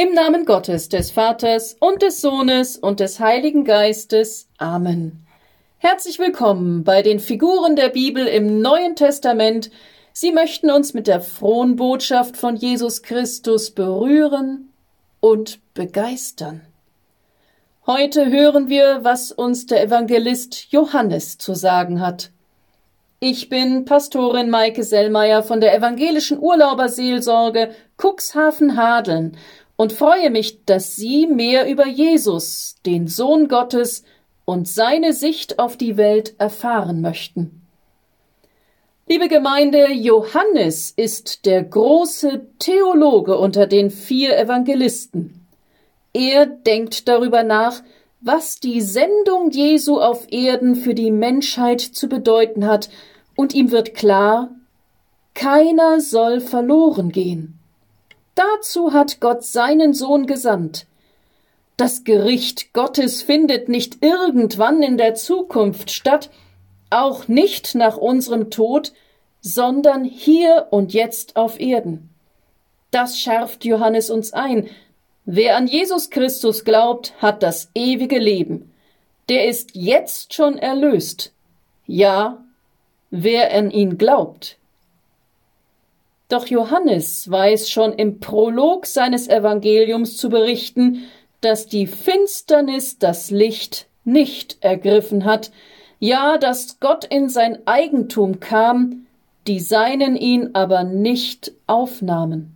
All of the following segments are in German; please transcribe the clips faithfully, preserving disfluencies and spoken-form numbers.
Im Namen Gottes, des Vaters und des Sohnes und des Heiligen Geistes. Amen. Herzlich willkommen bei den Figuren der Bibel im Neuen Testament. Sie möchten uns mit der frohen Botschaft von Jesus Christus berühren und begeistern. Heute hören wir, was uns der Evangelist Johannes zu sagen hat. Ich bin Pastorin Maike Sellmeier von der evangelischen Urlauberseelsorge Cuxhaven-Hadeln und freue mich, dass Sie mehr über Jesus, den Sohn Gottes, und seine Sicht auf die Welt erfahren möchten. Liebe Gemeinde, Johannes ist der große Theologe unter den vier Evangelisten. Er denkt darüber nach, was die Sendung Jesu auf Erden für die Menschheit zu bedeuten hat, und ihm wird klar, keiner soll verloren gehen. Dazu hat Gott seinen Sohn gesandt. Das Gericht Gottes findet nicht irgendwann in der Zukunft statt, auch nicht nach unserem Tod, sondern hier und jetzt auf Erden. Das schärft Johannes uns ein. Wer an Jesus Christus glaubt, hat das ewige Leben. Der ist jetzt schon erlöst. Ja, wer an ihn glaubt. Doch Johannes weiß schon im Prolog seines Evangeliums zu berichten, dass die Finsternis das Licht nicht ergriffen hat, ja, dass Gott in sein Eigentum kam, die Seinen ihn aber nicht aufnahmen.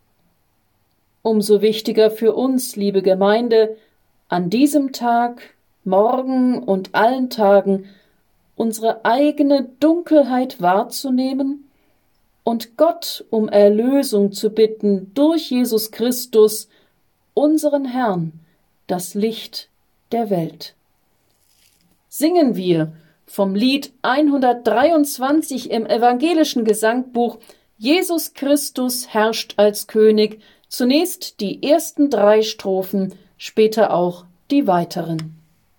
Umso wichtiger für uns, liebe Gemeinde, an diesem Tag, morgen und allen Tagen unsere eigene Dunkelheit wahrzunehmen und Gott um Erlösung zu bitten durch Jesus Christus, unseren Herrn, das Licht der Welt. Singen wir vom Lied hundertdreiundzwanzig im evangelischen Gesangbuch Jesus Christus herrscht als König, zunächst die ersten drei Strophen, später auch die weiteren.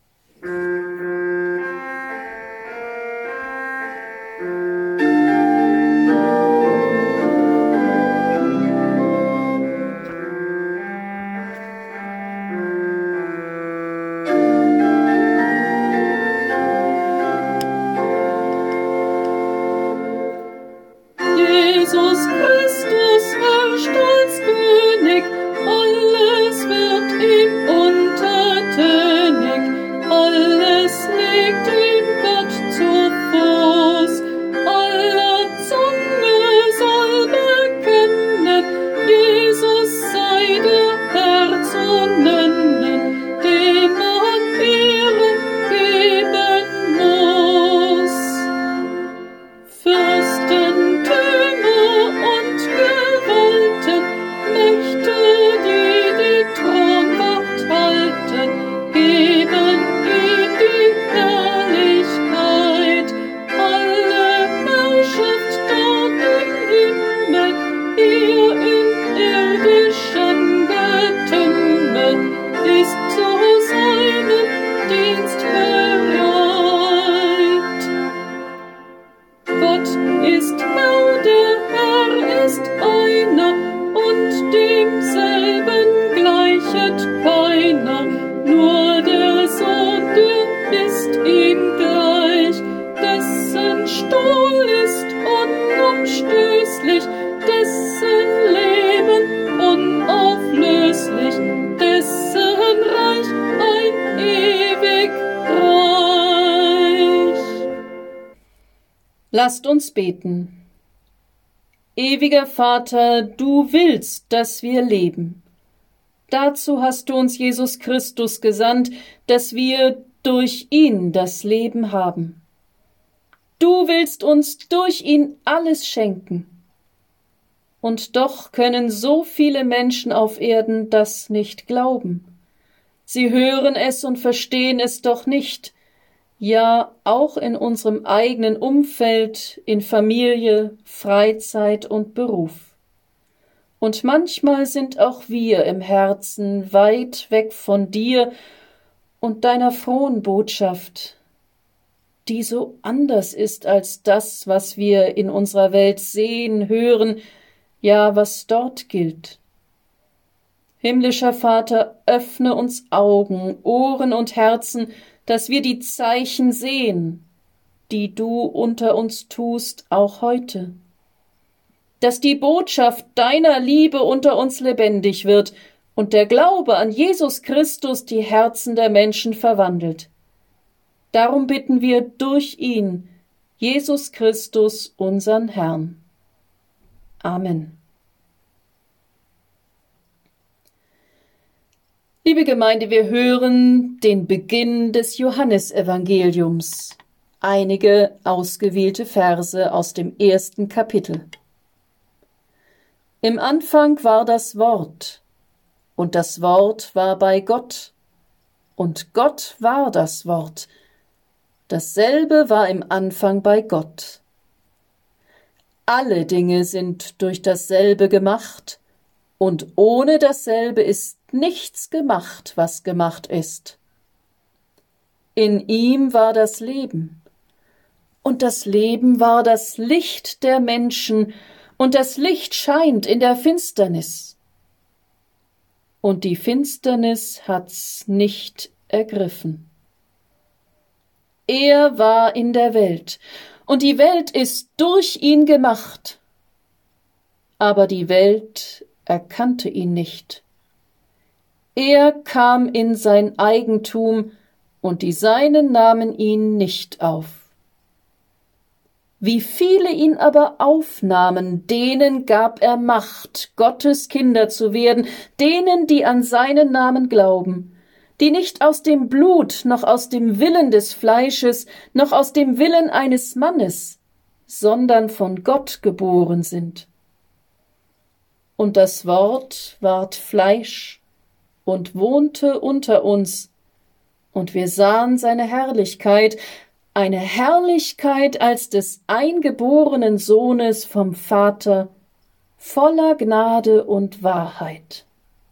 Lasst uns beten. Ewiger Vater, du willst, dass wir leben. Dazu hast du uns Jesus Christus gesandt, dass wir durch ihn das Leben haben. Du willst uns durch ihn alles schenken. Und doch können so viele Menschen auf Erden das nicht glauben. Sie hören es und verstehen es doch nicht. Ja, auch in unserem eigenen Umfeld, in Familie, Freizeit und Beruf. Und manchmal sind auch wir im Herzen weit weg von dir und deiner frohen Botschaft, die so anders ist als das, was wir in unserer Welt sehen, hören, ja, was dort gilt. Himmlischer Vater, öffne uns Augen, Ohren und Herzen, dass wir die Zeichen sehen, die du unter uns tust, auch heute. Dass die Botschaft deiner Liebe unter uns lebendig wird und der Glaube an Jesus Christus die Herzen der Menschen verwandelt. Darum bitten wir durch ihn, Jesus Christus, unseren Herrn. Amen. Liebe Gemeinde, wir hören den Beginn des Johannesevangeliums, einige ausgewählte Verse aus dem ersten Kapitel. Im Anfang war das Wort, und das Wort war bei Gott, und Gott war das Wort. Dasselbe war im Anfang bei Gott. Alle Dinge sind durch dasselbe gemacht, und ohne dasselbe ist nichts gemacht, was gemacht ist. In ihm war das Leben, und das Leben war das Licht der Menschen, und das Licht scheint in der Finsternis. Und die Finsternis hat's nicht ergriffen. Er war in der Welt, und die Welt ist durch ihn gemacht. Aber die Welt erkannte ihn nicht. Er kam in sein Eigentum, und die Seinen nahmen ihn nicht auf. Wie viele ihn aber aufnahmen, denen gab er Macht, Gottes Kinder zu werden, denen, die an seinen Namen glauben, die nicht aus dem Blut, noch aus dem Willen des Fleisches, noch aus dem Willen eines Mannes, sondern von Gott geboren sind. Und das Wort ward Fleisch und wohnte unter uns, und wir sahen seine Herrlichkeit, eine Herrlichkeit als des eingeborenen Sohnes vom Vater, voller Gnade und Wahrheit.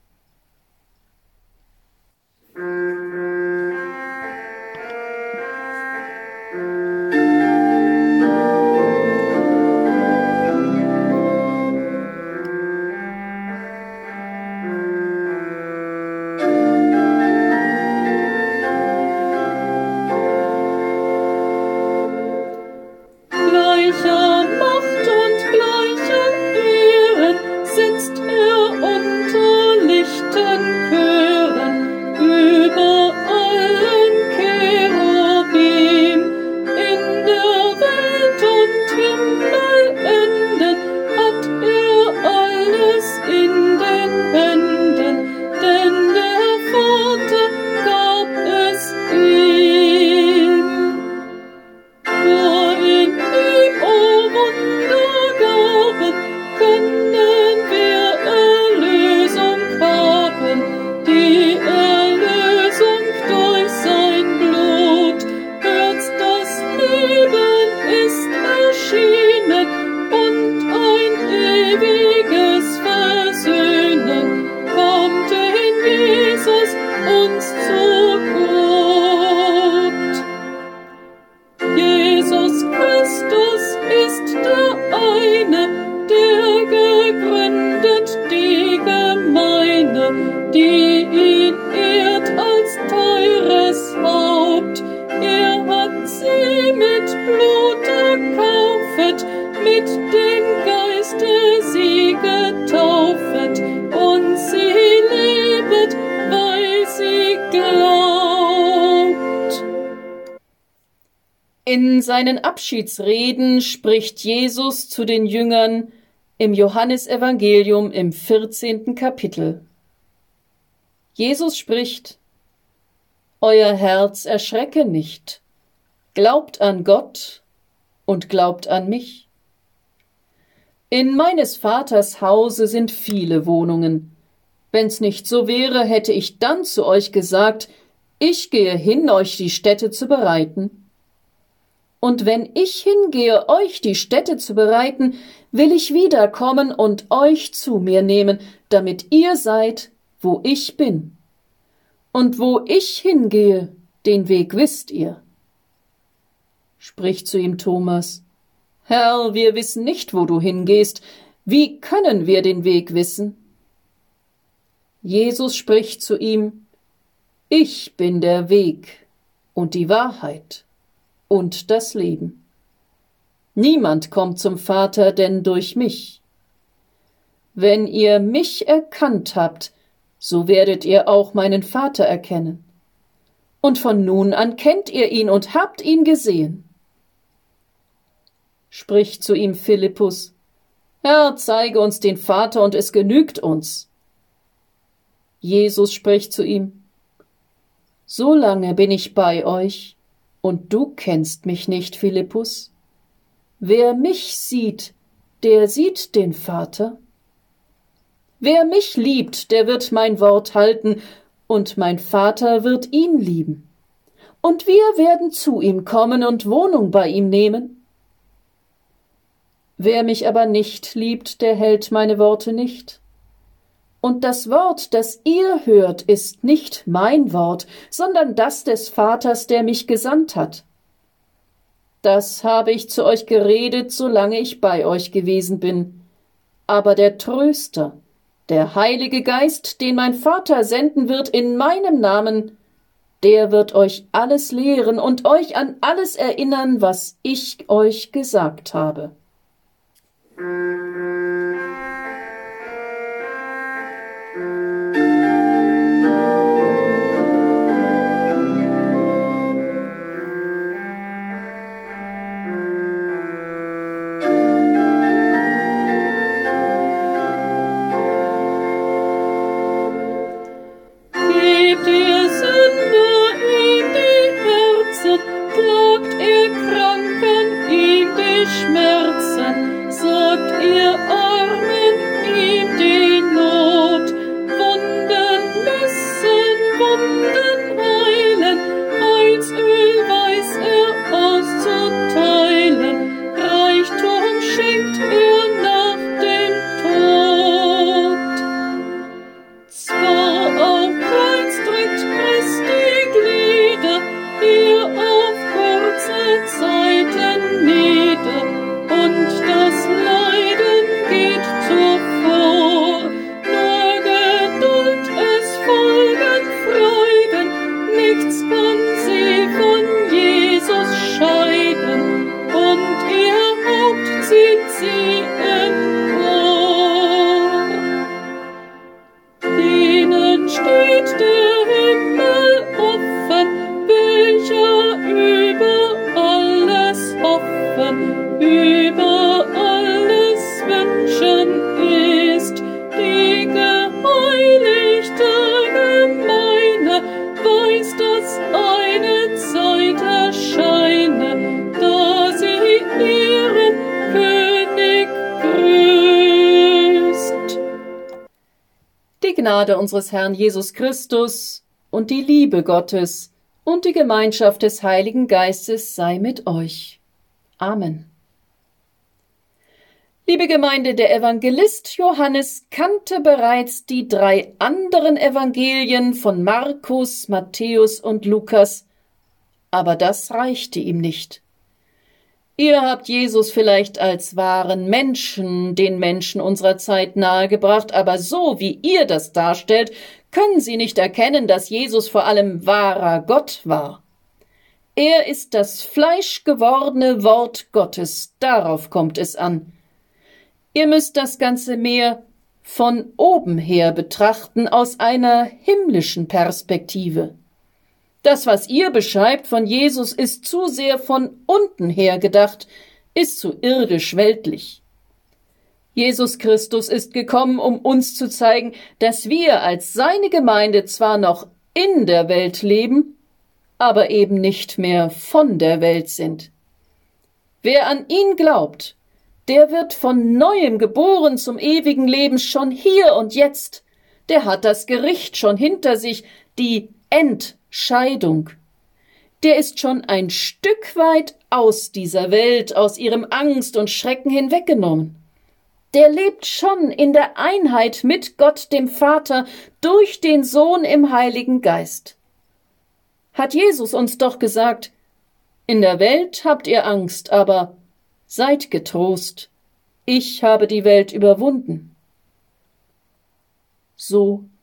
In seinen Abschiedsreden spricht Jesus zu den Jüngern im Johannesevangelium im vierzehnten Kapitel. Jesus spricht: Euer Herz erschrecke nicht, glaubt an Gott und glaubt an mich. In meines Vaters Hause sind viele Wohnungen. Wenn's nicht so wäre, hätte ich dann zu euch gesagt, ich gehe hin, euch die Stätte zu bereiten. Und wenn ich hingehe, euch die Stätte zu bereiten, will ich wiederkommen und euch zu mir nehmen, damit ihr seid, wo ich bin. Und wo ich hingehe, den Weg wisst ihr. Spricht zu ihm Thomas: Herr, wir wissen nicht, wo du hingehst. Wie können wir den Weg wissen? Jesus spricht zu ihm: Ich bin der Weg und die Wahrheit und das Leben. Niemand kommt zum Vater denn durch mich. Wenn ihr mich erkannt habt, so werdet ihr auch meinen Vater erkennen. Und von nun an kennt ihr ihn und habt ihn gesehen. Spricht zu ihm Philippus: Herr, zeige uns den Vater, und es genügt uns. Jesus spricht zu ihm: So lange bin ich bei euch, und du kennst mich nicht, Philippus. Wer mich sieht, der sieht den Vater. Wer mich liebt, der wird mein Wort halten, und mein Vater wird ihn lieben. Und wir werden zu ihm kommen und Wohnung bei ihm nehmen. Wer mich aber nicht liebt, der hält meine Worte nicht. Und das Wort, das ihr hört, ist nicht mein Wort, sondern das des Vaters, der mich gesandt hat. Das habe ich zu euch geredet, solange ich bei euch gewesen bin. Aber der Tröster, der Heilige Geist, den mein Vater senden wird in meinem Namen, der wird euch alles lehren und euch an alles erinnern, was ich euch gesagt habe. Die Gnade unseres Herrn Jesus Christus und die Liebe Gottes und die Gemeinschaft des Heiligen Geistes sei mit euch. Amen. Liebe Gemeinde, der Evangelist Johannes kannte bereits die drei anderen Evangelien von Markus, Matthäus und Lukas, aber das reichte ihm nicht. Ihr habt Jesus vielleicht als wahren Menschen den Menschen unserer Zeit nahegebracht, aber so wie ihr das darstellt, können sie nicht erkennen, dass Jesus vor allem wahrer Gott war. Er ist das fleischgewordene Wort Gottes, darauf kommt es an. Ihr müsst das Ganze mehr von oben her betrachten, aus einer himmlischen Perspektive. Das, was ihr beschreibt von Jesus, ist zu sehr von unten her gedacht, ist zu irdisch-weltlich. Jesus Christus ist gekommen, um uns zu zeigen, dass wir als seine Gemeinde zwar noch in der Welt leben, aber eben nicht mehr von der Welt sind. Wer an ihn glaubt, der wird von Neuem geboren zum ewigen Leben schon hier und jetzt. Der hat das Gericht schon hinter sich, die Entscheidung. Der ist schon ein Stück weit aus dieser Welt, aus ihrem Angst und Schrecken hinweggenommen. Der lebt schon in der Einheit mit Gott dem Vater durch den Sohn im Heiligen Geist. Hat Jesus uns doch gesagt: In der Welt habt ihr Angst, aber seid getrost, ich habe die Welt überwunden. So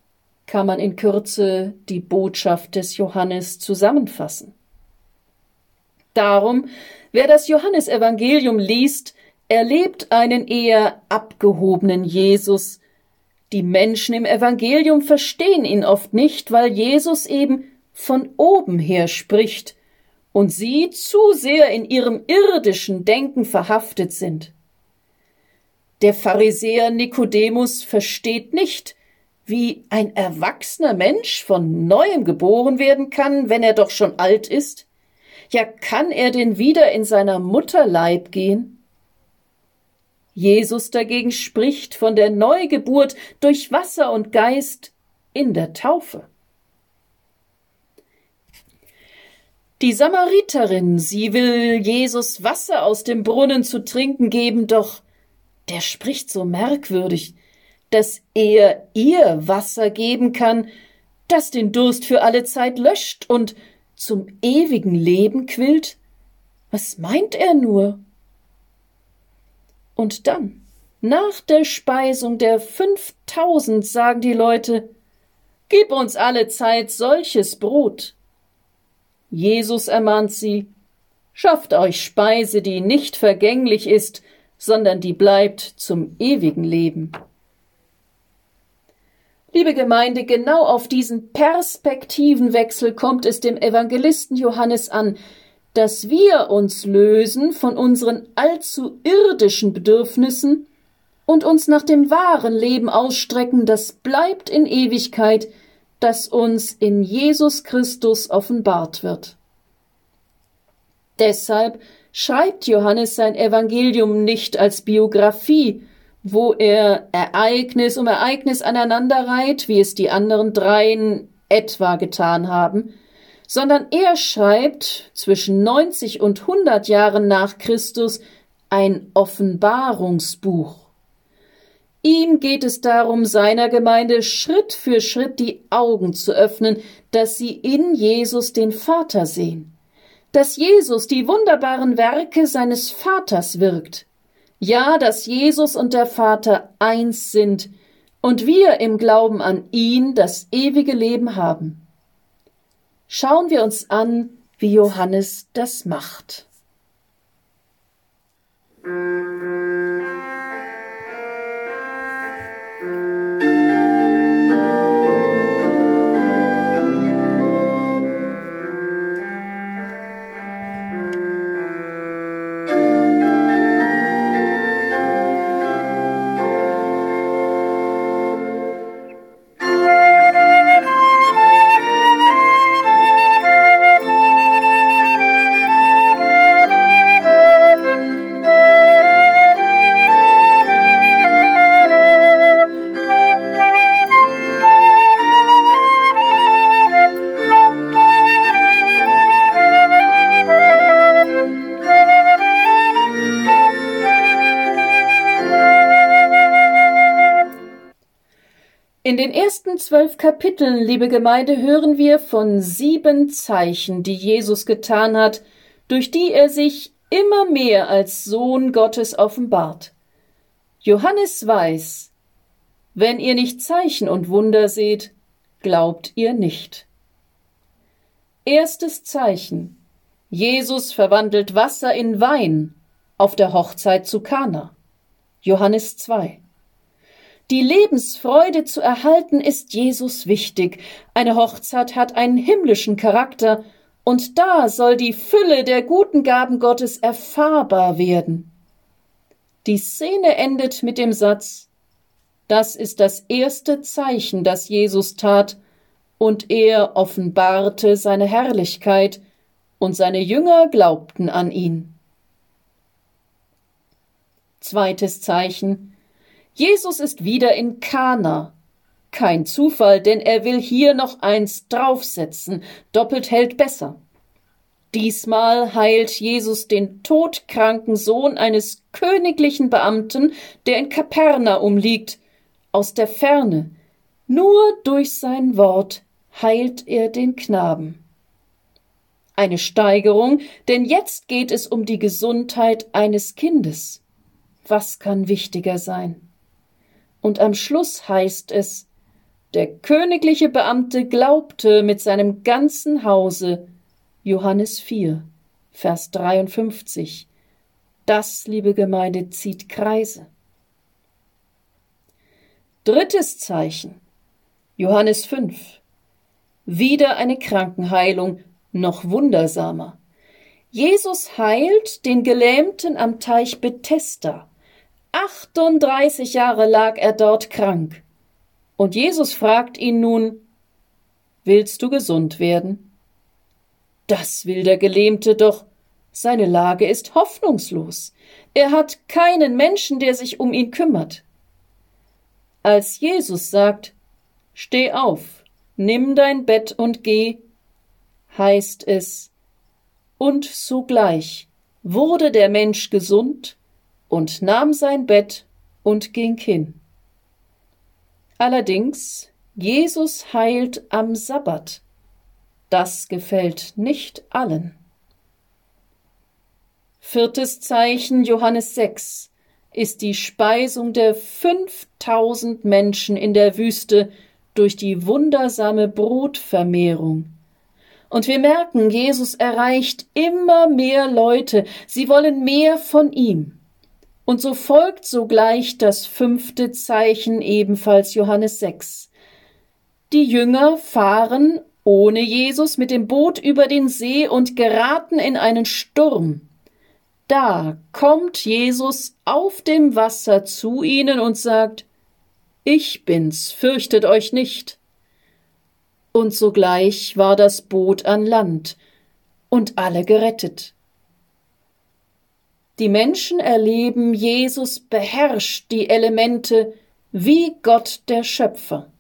kann man in Kürze die Botschaft des Johannes zusammenfassen. Darum, wer das Johannesevangelium liest, erlebt einen eher abgehobenen Jesus. Die Menschen im Evangelium verstehen ihn oft nicht, weil Jesus eben von oben her spricht und sie zu sehr in ihrem irdischen Denken verhaftet sind. Der Pharisäer Nikodemus versteht nicht, wie ein erwachsener Mensch von Neuem geboren werden kann, wenn er doch schon alt ist. Ja, kann er denn wieder in seiner Mutter Leib gehen? Jesus dagegen spricht von der Neugeburt durch Wasser und Geist in der Taufe. Die Samariterin, sie will Jesus Wasser aus dem Brunnen zu trinken geben, doch der spricht so merkwürdig, dass er ihr Wasser geben kann, das den Durst für alle Zeit löscht und zum ewigen Leben quillt. Was meint er nur? Und dann, nach der Speisung der fünftausend, sagen die Leute, »Gib uns alle Zeit solches Brot.« Jesus ermahnt sie, »Schafft euch Speise, die nicht vergänglich ist, sondern die bleibt zum ewigen Leben.« Liebe Gemeinde, genau auf diesen Perspektivenwechsel kommt es dem Evangelisten Johannes an, dass wir uns lösen von unseren allzu irdischen Bedürfnissen und uns nach dem wahren Leben ausstrecken, das bleibt in Ewigkeit, das uns in Jesus Christus offenbart wird. Deshalb schreibt Johannes sein Evangelium nicht als Biografie, wo er Ereignis um Ereignis aneinanderreiht, wie es die anderen dreien etwa getan haben, sondern er schreibt zwischen neunzig und hundert Jahren nach Christus ein Offenbarungsbuch. Ihm geht es darum, seiner Gemeinde Schritt für Schritt die Augen zu öffnen, dass sie in Jesus den Vater sehen, dass Jesus die wunderbaren Werke seines Vaters wirkt, ja, dass Jesus und der Vater eins sind und wir im Glauben an ihn das ewige Leben haben. Schauen wir uns an, wie Johannes das macht. In den ersten zwölf Kapiteln, liebe Gemeinde, hören wir von sieben Zeichen, die Jesus getan hat, durch die er sich immer mehr als Sohn Gottes offenbart. Johannes weiß, wenn ihr nicht Zeichen und Wunder seht, glaubt ihr nicht. Erstes Zeichen: Jesus verwandelt Wasser in Wein auf der Hochzeit zu Kana. Johannes zwei. Die Lebensfreude zu erhalten ist Jesus wichtig. Eine Hochzeit hat einen himmlischen Charakter, und da soll die Fülle der guten Gaben Gottes erfahrbar werden. Die Szene endet mit dem Satz: Das ist das erste Zeichen, das Jesus tat, und er offenbarte seine Herrlichkeit, und seine Jünger glaubten an ihn. Zweites Zeichen: Jesus ist wieder in Kana. Kein Zufall, denn er will hier noch eins draufsetzen. Doppelt hält besser. Diesmal heilt Jesus den todkranken Sohn eines königlichen Beamten, der in Kapernaum liegt, aus der Ferne. Nur durch sein Wort heilt er den Knaben. Eine Steigerung, denn jetzt geht es um die Gesundheit eines Kindes. Was kann wichtiger sein? Und am Schluss heißt es: Der königliche Beamte glaubte mit seinem ganzen Hause. Johannes vier, Vers dreiundfünfzig. Das, liebe Gemeinde, zieht Kreise. Drittes Zeichen. Johannes fünf. Wieder eine Krankenheilung, noch wundersamer. Jesus heilt den Gelähmten am Teich Bethesda. achtunddreißig Jahre lag er dort krank. Und Jesus fragt ihn nun: Willst du gesund werden? Das will der Gelähmte, doch seine Lage ist hoffnungslos. Er hat keinen Menschen, der sich um ihn kümmert. Als Jesus sagt: Steh auf, nimm dein Bett und geh, heißt es: Und sogleich wurde der Mensch gesund und nahm sein Bett und ging hin. Allerdings, Jesus heilt am Sabbat. Das gefällt nicht allen. Viertes Zeichen, Johannes sechs, ist die Speisung der fünftausend Menschen in der Wüste durch die wundersame Brotvermehrung. Und wir merken, Jesus erreicht immer mehr Leute, sie wollen mehr von ihm. Und so folgt sogleich das fünfte Zeichen, ebenfalls Johannes sechs. Die Jünger fahren ohne Jesus mit dem Boot über den See und geraten in einen Sturm. Da kommt Jesus auf dem Wasser zu ihnen und sagt: Ich bin's, fürchtet euch nicht. Und sogleich war das Boot an Land und alle gerettet. Die Menschen erleben, Jesus beherrscht die Elemente wie Gott der Schöpfer.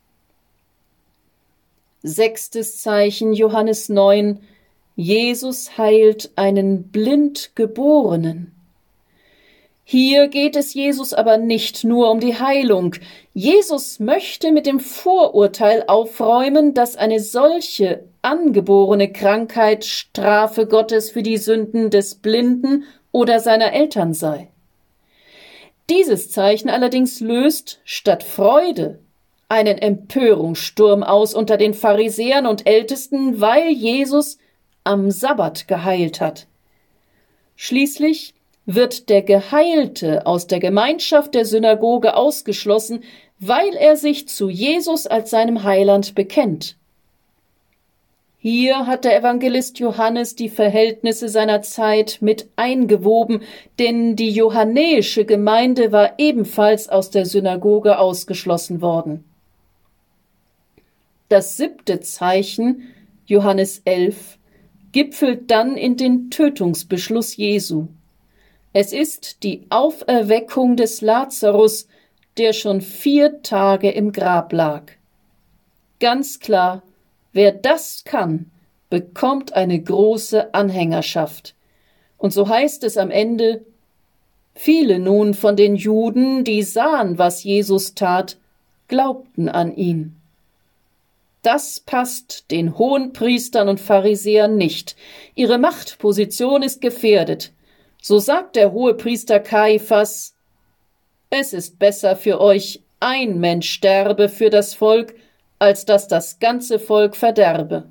Sechstes Zeichen, Johannes neun. Jesus heilt einen Blindgeborenen. Hier geht es Jesus aber nicht nur um die Heilung. Jesus möchte mit dem Vorurteil aufräumen, dass eine solche angeborene Krankheit Strafe Gottes für die Sünden des Blinden oder seiner Eltern sei. Dieses Zeichen allerdings löst statt Freude einen Empörungssturm aus unter den Pharisäern und Ältesten, weil Jesus am Sabbat geheilt hat. Schließlich wird der Geheilte aus der Gemeinschaft der Synagoge ausgeschlossen, weil er sich zu Jesus als seinem Heiland bekennt. Hier hat der Evangelist Johannes die Verhältnisse seiner Zeit mit eingewoben, denn die johannäische Gemeinde war ebenfalls aus der Synagoge ausgeschlossen worden. Das siebte Zeichen, Johannes elf, gipfelt dann in den Tötungsbeschluss Jesu. Es ist die Auferweckung des Lazarus, der schon vier Tage im Grab lag. Ganz klar, wer das kann, bekommt eine große Anhängerschaft. Und so heißt es am Ende: Viele nun von den Juden, die sahen, was Jesus tat, glaubten an ihn. Das passt den Hohenpriestern und Pharisäern nicht. Ihre Machtposition ist gefährdet. So sagt der Hohepriester Kaiphas: Es ist besser für euch, ein Mensch sterbe für das Volk, als dass das ganze Volk verderbe.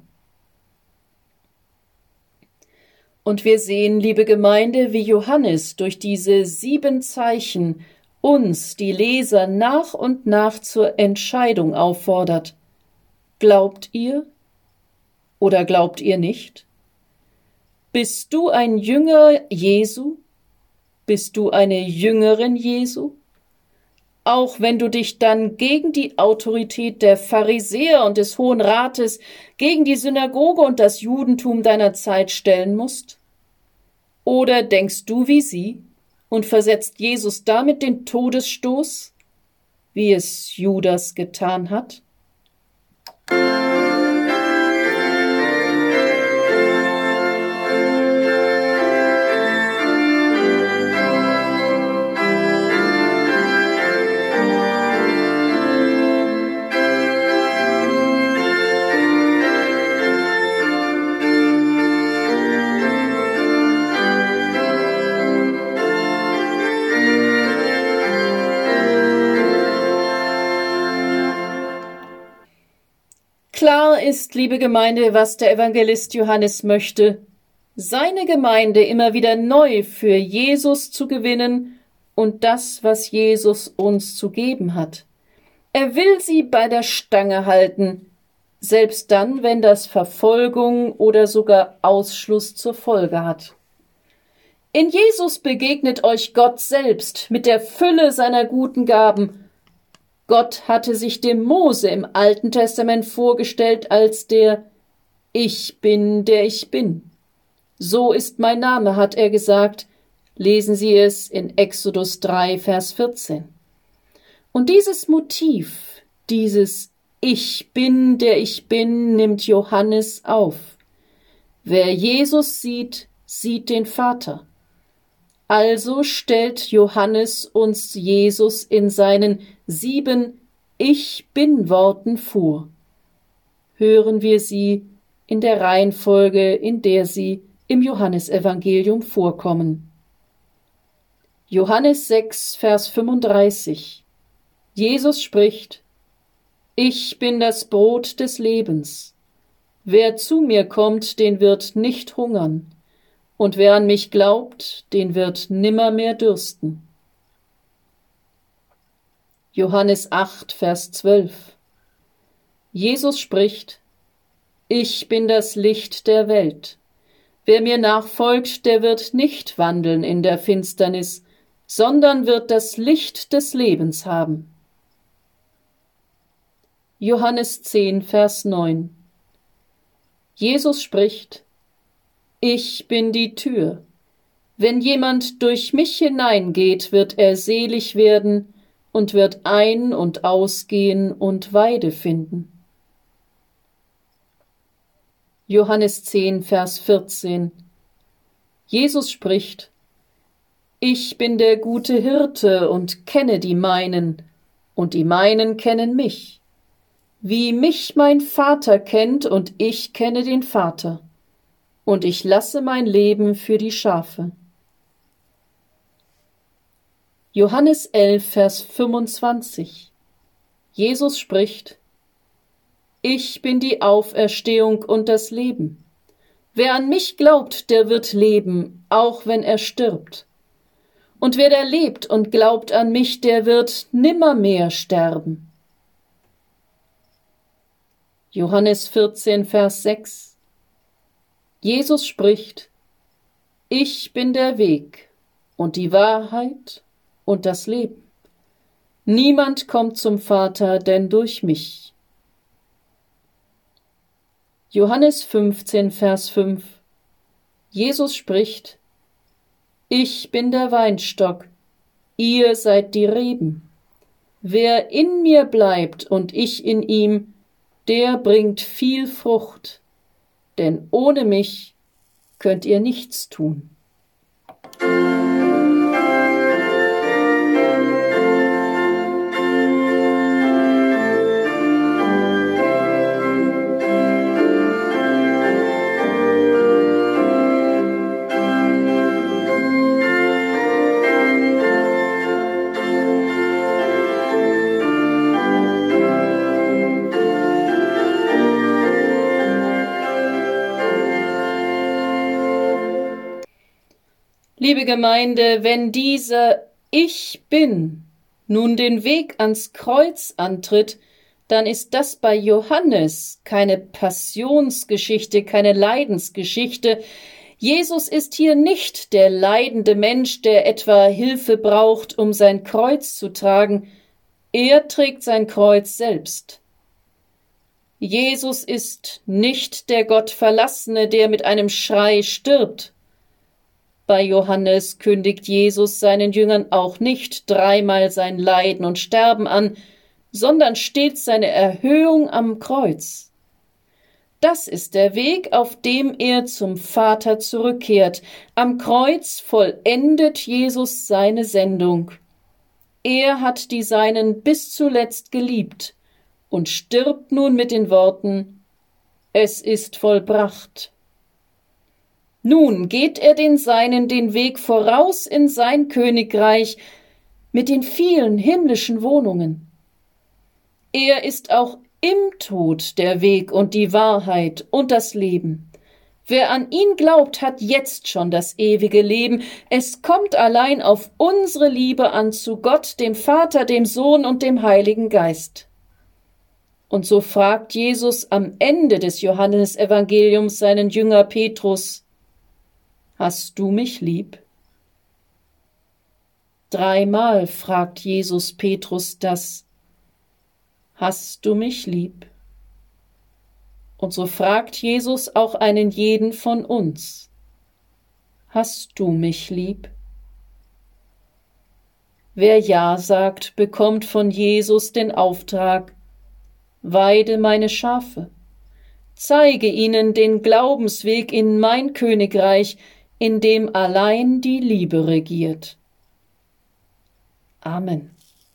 Und wir sehen, liebe Gemeinde, wie Johannes durch diese sieben Zeichen uns, die Leser, nach und nach zur Entscheidung auffordert. Glaubt ihr oder glaubt ihr nicht? Bist du ein Jünger Jesu? Bist du eine Jüngerin Jesu? Auch wenn du dich dann gegen die Autorität der Pharisäer und des Hohen Rates, gegen die Synagoge und das Judentum deiner Zeit stellen musst? Oder denkst du wie sie und versetzt Jesus damit den Todesstoß, wie es Judas getan hat? Klar ist, liebe Gemeinde, was der Evangelist Johannes möchte, seine Gemeinde immer wieder neu für Jesus zu gewinnen und das, was Jesus uns zu geben hat. Er will sie bei der Stange halten, selbst dann, wenn das Verfolgung oder sogar Ausschluss zur Folge hat. In Jesus begegnet euch Gott selbst mit der Fülle seiner guten Gaben. Gott hatte sich dem Mose im Alten Testament vorgestellt als der Ich bin, der ich bin. So ist mein Name, hat er gesagt. Lesen Sie es in Exodus drei, Vers vierzehn. Und dieses Motiv, dieses Ich bin, der ich bin, nimmt Johannes auf. Wer Jesus sieht, sieht den Vater. Also stellt Johannes uns Jesus in seinen sieben Ich-Bin-Worten vor. Hören wir sie in der Reihenfolge, in der sie im Johannesevangelium vorkommen. Johannes sechs, Vers fünfunddreißig. Jesus spricht: Ich bin das Brot des Lebens. Wer zu mir kommt, den wird nicht hungern, und wer an mich glaubt, den wird nimmermehr dürsten. Johannes acht, Vers zwölf. Jesus spricht: Ich bin das Licht der Welt. Wer mir nachfolgt, der wird nicht wandeln in der Finsternis, sondern wird das Licht des Lebens haben. Johannes zehn, Vers neun. Jesus spricht: Ich bin die Tür. Wenn jemand durch mich hineingeht, wird er selig werden und wird ein- und ausgehen und Weide finden. Johannes zehn, Vers vierzehn. Jesus spricht: Ich bin der gute Hirte und kenne die meinen, und die meinen kennen mich. Wie mich mein Vater kennt und ich kenne den Vater, und ich lasse mein Leben für die Schafe. Johannes elf, Vers fünfundzwanzig. Jesus spricht: Ich bin die Auferstehung und das Leben. Wer an mich glaubt, der wird leben, auch wenn er stirbt. Und wer da lebt und glaubt an mich, der wird nimmermehr sterben. Johannes vierzehn, Vers sechs. Jesus spricht: Ich bin der Weg und die Wahrheit und das Leben. Niemand kommt zum Vater, denn durch mich. Johannes fünfzehn, Vers fünf. Jesus spricht: Ich bin der Weinstock, ihr seid die Reben. Wer in mir bleibt und ich in ihm, der bringt viel Frucht, denn ohne mich könnt ihr nichts tun. Liebe Gemeinde, wenn dieser Ich Bin nun den Weg ans Kreuz antritt, dann ist das bei Johannes keine Passionsgeschichte, keine Leidensgeschichte. Jesus ist hier nicht der leidende Mensch, der etwa Hilfe braucht, um sein Kreuz zu tragen. Er trägt sein Kreuz selbst. Jesus ist nicht der Gottverlassene, der mit einem Schrei stirbt. Bei Johannes kündigt Jesus seinen Jüngern auch nicht dreimal sein Leiden und Sterben an, sondern stets seine Erhöhung am Kreuz. Das ist der Weg, auf dem er zum Vater zurückkehrt. Am Kreuz vollendet Jesus seine Sendung. Er hat die Seinen bis zuletzt geliebt und stirbt nun mit den Worten: Es ist vollbracht. Nun geht er den Seinen den Weg voraus in sein Königreich mit den vielen himmlischen Wohnungen. Er ist auch im Tod der Weg und die Wahrheit und das Leben. Wer an ihn glaubt, hat jetzt schon das ewige Leben. Es kommt allein auf unsere Liebe an zu Gott, dem Vater, dem Sohn und dem Heiligen Geist. Und so fragt Jesus am Ende des Johannesevangeliums seinen Jünger Petrus: Hast du mich lieb? Dreimal fragt Jesus Petrus das: Hast du mich lieb? Und so fragt Jesus auch einen jeden von uns: Hast du mich lieb? Wer Ja sagt, bekommt von Jesus den Auftrag: Weide meine Schafe, zeige ihnen den Glaubensweg in mein Königreich, in dem allein die Liebe regiert. Amen.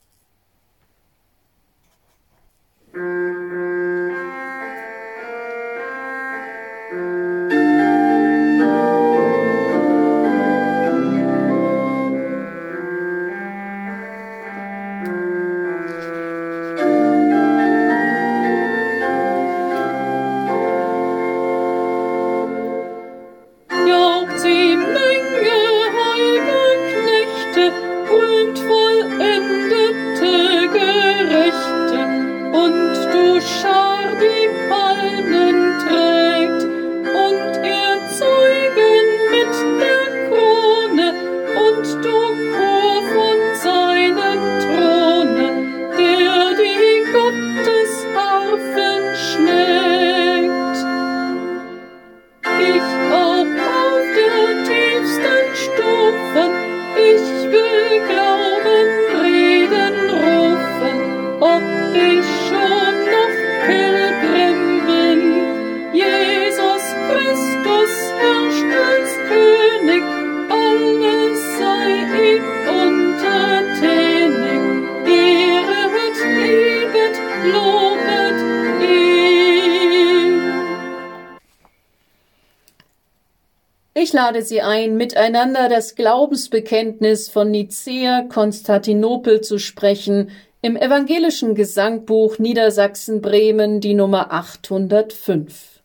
Ich lade Sie ein, miteinander das Glaubensbekenntnis von Nicäa, Konstantinopel zu sprechen, im evangelischen Gesangbuch Niedersachsen-Bremen, die Nummer achthundertfünf.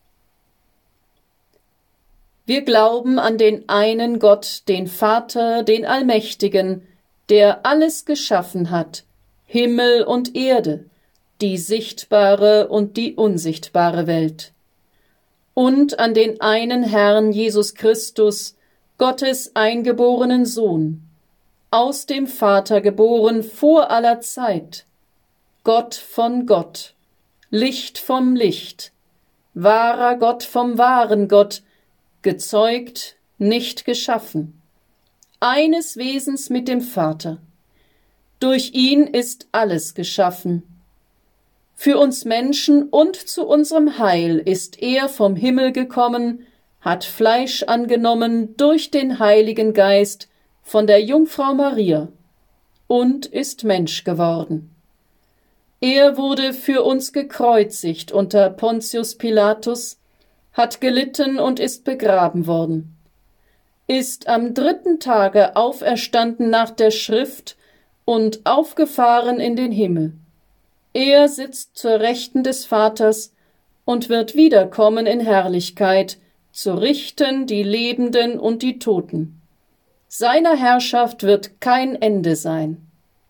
Wir glauben an den einen Gott, den Vater, den Allmächtigen, der alles geschaffen hat, Himmel und Erde, die sichtbare und die unsichtbare Welt. Und an den einen Herrn Jesus Christus, Gottes eingeborenen Sohn, aus dem Vater geboren vor aller Zeit, Gott von Gott, Licht vom Licht, wahrer Gott vom wahren Gott, gezeugt, nicht geschaffen, eines Wesens mit dem Vater. Durch ihn ist alles geschaffen. Für uns Menschen und zu unserem Heil ist er vom Himmel gekommen, hat Fleisch angenommen durch den Heiligen Geist von der Jungfrau Maria und ist Mensch geworden. Er wurde für uns gekreuzigt unter Pontius Pilatus, hat gelitten und ist begraben worden, ist am dritten Tage auferstanden nach der Schrift und aufgefahren in den Himmel. Er sitzt zur Rechten des Vaters und wird wiederkommen in Herrlichkeit, zu richten die Lebenden und die Toten. Seiner Herrschaft wird kein Ende sein.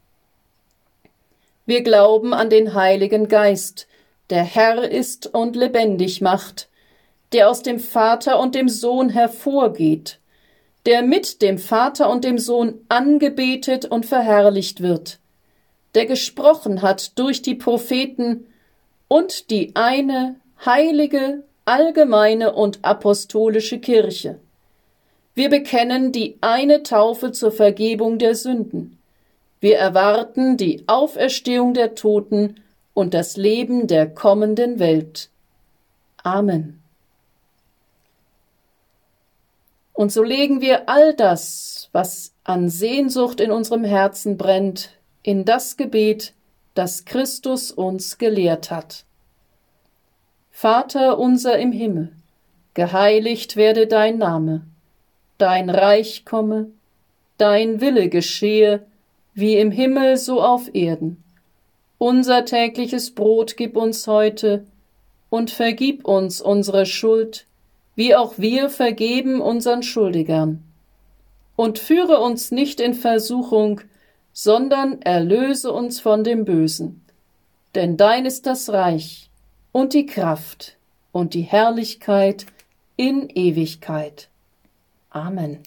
Wir glauben an den Heiligen Geist, der Herr ist und lebendig macht, der aus dem Vater und dem Sohn hervorgeht, der mit dem Vater und dem Sohn angebetet und verherrlicht wird, der gesprochen hat durch die Propheten, und die eine, heilige, allgemeine und apostolische Kirche. Wir bekennen die eine Taufe zur Vergebung der Sünden. Wir erwarten die Auferstehung der Toten und das Leben der kommenden Welt. Amen. Und so legen wir all das, was an Sehnsucht in unserem Herzen brennt, in das Gebet, das Christus uns gelehrt hat. Vater unser im Himmel, geheiligt werde dein Name, dein Reich komme, dein Wille geschehe, wie im Himmel so auf Erden. Unser tägliches Brot gib uns heute und vergib uns unsere Schuld, wie auch wir vergeben unseren Schuldigern. Und führe uns nicht in Versuchung, sondern erlöse uns von dem Bösen. Denn dein ist das Reich und die Kraft und die Herrlichkeit in Ewigkeit. Amen.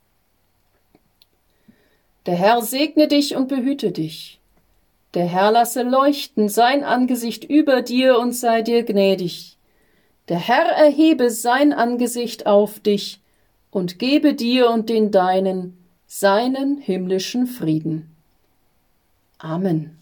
Der Herr segne dich und behüte dich. Der Herr lasse leuchten sein Angesicht über dir und sei dir gnädig. Der Herr erhebe sein Angesicht auf dich und gebe dir und den Deinen seinen himmlischen Frieden. Amen.